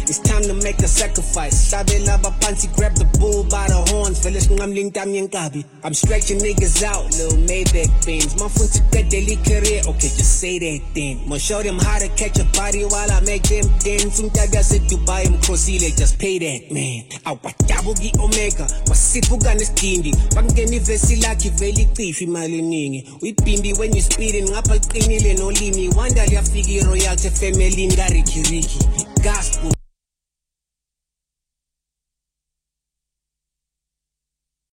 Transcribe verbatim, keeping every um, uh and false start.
It's time to make a sacrifice. Sabela Bapansi, grab the bull by the horns. Fellas, I'm stretching niggas out, little Maybach beans. My phone to get daily career, okay, just say that thing. I'ma show them how to catch a body while I make them dance. Untaga said you buy him crossile, just pay that man. Awatabugi Omega, wasipuga nestindi. Bangeni vesi laki veli tifi maliningi. We pimbi when you speeding, apal tinile no limi. Wanda ya figi royal te family ngari kiriki. Gospel,